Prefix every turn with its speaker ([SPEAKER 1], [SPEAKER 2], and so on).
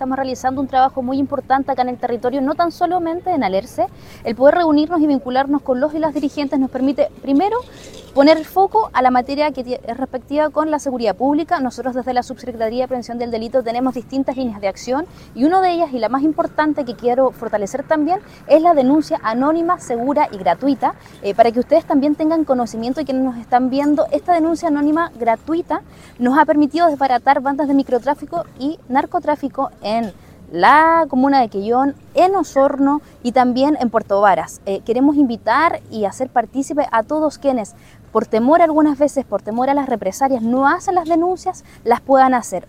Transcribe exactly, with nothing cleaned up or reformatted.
[SPEAKER 1] estamos realizando un trabajo muy importante acá en el territorio, no tan solamente en Alerce. El poder reunirnos y vincularnos con los y las dirigentes nos permite, primero, poner el foco a la materia que es respectiva con la seguridad pública. Nosotros desde la Subsecretaría de Prevención del Delito tenemos distintas líneas de acción y una de ellas, y la más importante que quiero fortalecer también, es la denuncia anónima, segura y gratuita, eh, para que ustedes también tengan conocimiento y quienes nos están viendo. Esta denuncia anónima gratuita nos ha permitido desbaratar bandas de microtráfico y narcotráfico en la comuna de Quellón, en Osorno y también en Puerto Varas. Eh, queremos invitar y hacer partícipe a todos quienes, por temor algunas veces, por temor a las represalias, no hacen las denuncias, las puedan hacer.